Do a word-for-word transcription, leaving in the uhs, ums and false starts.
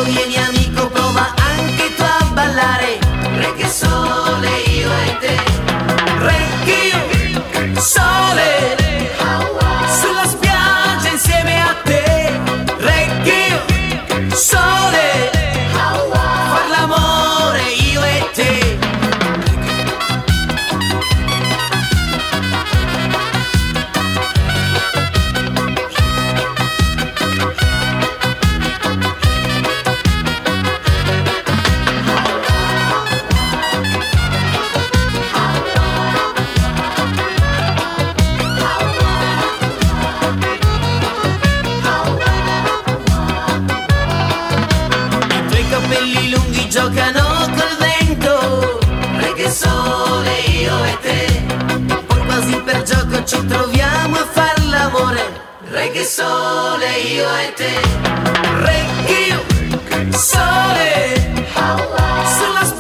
vieni amico, prova anche tu a ballare. Reggae sole, io e te. Reggae sole, sulla spiaggia insieme a te. Reggae sole, far l'amore io e te. Capelli lunghi giocano col vento. Reggae sole, io e te. Poi quasi per gioco ci troviamo a far l'amore. Reggae sole, io e te. Reggae sole, sulla